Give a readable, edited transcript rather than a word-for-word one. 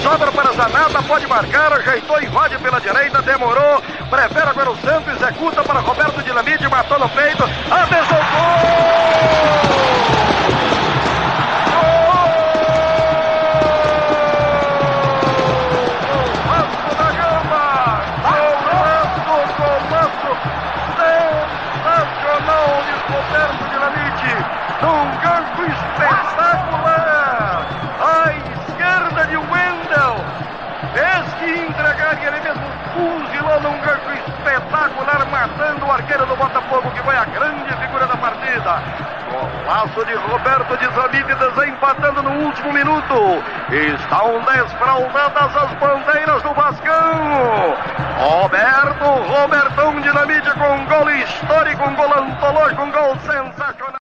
sobra para Zanata, pode marcar, ajeitou, invade pela direita, demorou, prefere agora o Santos, executa para Roberto Dinamite, matou no peito, atenção, gol! Roberto Dinamite, num gancho espetacular, à esquerda de Wendel, fez que entregar e ele mesmo fuzilou num gancho espetacular, matando o arqueiro do Botafogo, que foi a grande figura da partida. Golaço de Roberto Dinamite, desempatando no último minuto. Estão desfraldadas as bandeiras do Vascão. Robertão Dinamite com um gol histórico, um gol antológico, um gol sensacional.